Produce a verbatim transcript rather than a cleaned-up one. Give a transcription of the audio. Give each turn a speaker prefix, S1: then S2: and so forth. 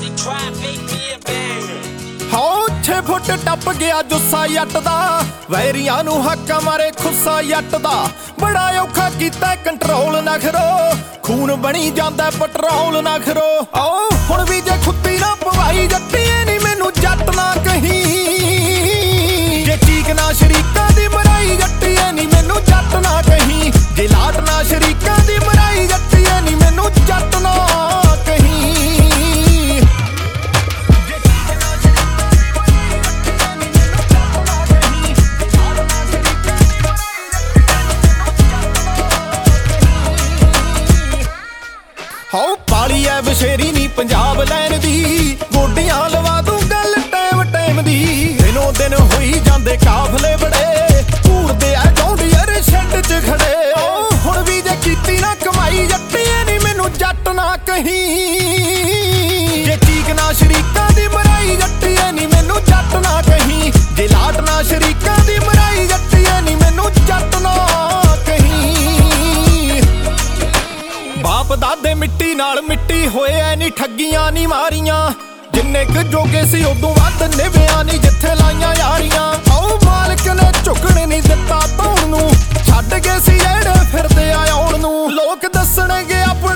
S1: ਹੋ ਛੇ ਫੁੱਟ ਟੱਪ ਗਿਆ ਜੁੱਸਾ ਜੱਟ ਦਾ, ਵੈਰੀਆਂ ਨੂੰ ਹੱਕਾਂ ਮਾਰੇ ਖੁੱਸਾ ਜੱਟ ਦਾ। ਬੜਾ ਔਖਾ ਕੀਤਾ ਕੰਟਰੋਲ ਨਖਰੋ, ਖੂਨ ਬਣੀ ਜਾਂਦਾ ਪੈਟਰੋਲ ਨਖਰੋ। ਆਓ ਹੁਣ ਵੀ ਜੇ ਖੁੱਤੀ ਨਾ ਪਵਾਈ ਜੱਟੀਏ ਨੀ ਮੈਨੂੰ ਜੱਟ ਨਾ ਕਹੀਂ, ਜੇ ਚੀਕ ਨਾ ਸ਼ਰੀਕਾਂ ਦੀ ਮਰਾਈ ਜੱਟੀਏ ਨੀ ਮੈਨੂੰ ਜੱਟ ਨਾ ਕਹੀਂ, ਜੇ ਲਾਟ ਨਾ ਸ਼ਰੀਕਾਂ ਦੀ ਮਰਾਈ ਜੱਟੀਏ ਨੀ ਮੈਨੂੰ ਜੱਟ ਨਾ ਕਹੀਂ। ਹੋ ਪਾਲੀ ਐ ਬਸ਼ੇਰੀ ਨੀ ਪੰਜਾਬ ਲੈਣ ਦੀ, ਗੋਡੀਆਂ ਲਵਾ ਦੂੰ ਗੱਲ ਟਾਈਮ ਟਾਈਮ ਦੀ। ਦਿਨੋਂ ਦਿਨ ਹੋਈ ਜਾਂਦੇ ਕਾਫਲੇ ਬੜੇ, ਘੂਰਦੇ ਆ ਜੌਂਡੀਅਰ ਸ਼ੈੱਡ 'ਚ ਖੜੇ। ਓ ਹੁਣ ਵੀ ਜੇ ਕੀਤੀ ਨਾ ਕਮਾਈ ਜੱਟੀਏ ਨੀ ਮੈਨੂੰ ਜੱਟ ਨਾ ਕਹੀਂ, ਜੇ ਚੀਕ ਨਾ ਸ਼ਰੀਕਾਂ ਦੀ ਮਰਾਈ ਜੱਟੀਏ ਨੀ ਮੈਨੂੰ ਜੱਟ ਨਾ ਕਹੀਂ, ਜੇ ਲਾਟ ਨਾ ਸ਼ਰੀਕਾਂ ਦੀ ਮਰਾਈ ਜੱਟੀਏ ਨੀ ਮੈਨੂੰ ਜੱਟ ਨਾ ਕਹੀਂ। ਬਾਪ ਦਾਦੇ ਮਿੱਟੀ ਨਾਲ ਮਿੱਟੀ ਹੋਏ ਐ ਨੀ ਠੱਗੀਆਂ ਨੀ ਮਾਰੀਆਂ, ਜਿੰਨੇ ਕੁ ਜੋਗੇ ਸੀ ਉਦੋਂ ਵੱਧ ਨਿਭਿਆਂ ਨੀ ਜਿੱਥੇ ਲਾਈਆਂ ਯਾਰੀਆਂ। ਆਓ ਮਾਲਕ ਨੇ ਝੁਕਣ ਨੀ ਦਿੱਤਾ ਧੌਣ ਨੂੰ, ਛੱਡ ਗਏ ਸੀ ਜਿਹੜੇ ਫਿਰਦੇ ਆ ਆਉਣ ਨੂੰ। ਲੋਕ ਦੱਸਣਗੇ ਆਪਣੇ